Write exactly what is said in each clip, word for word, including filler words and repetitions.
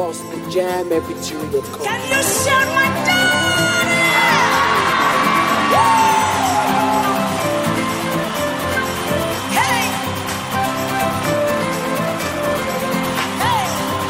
gospel jam m p three dot com. Can you share my daddy? Hey! Hey!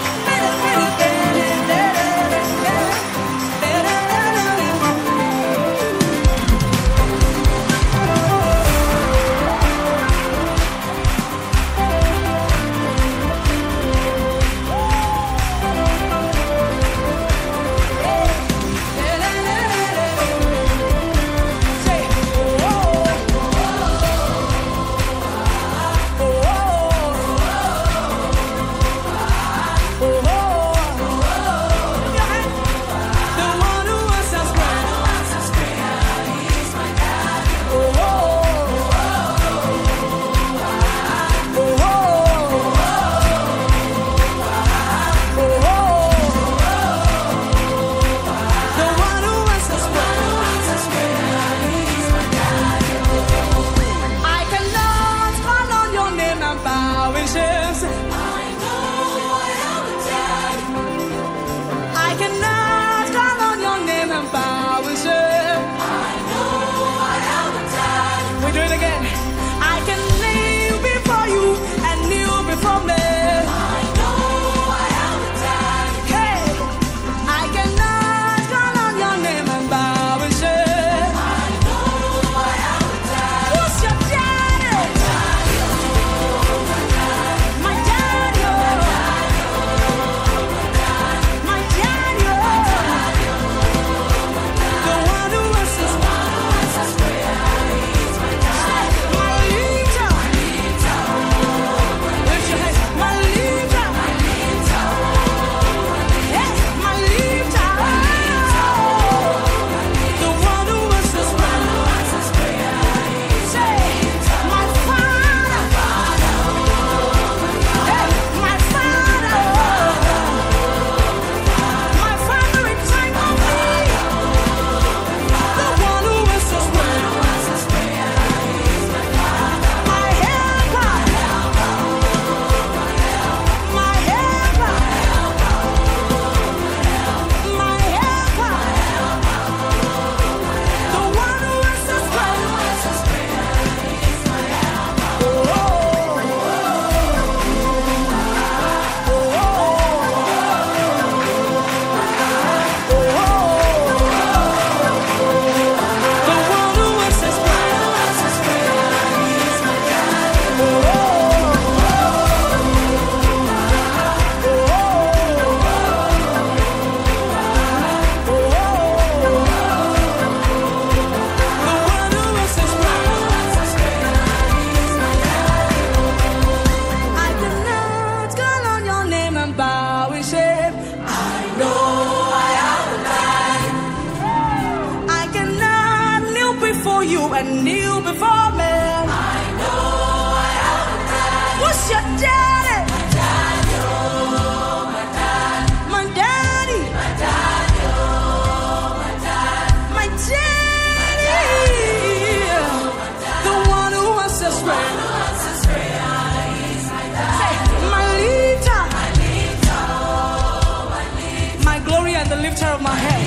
And kneel before me. I know I am a dad. What's your daddy? My daddy, oh, my dad. My daddy. My daddy, oh, my dad. My daddy. My daddy. The one who answers prayer. He's my dad. Say, my lifter. My lifter, oh, my lifter. My glory and the lifter of my head.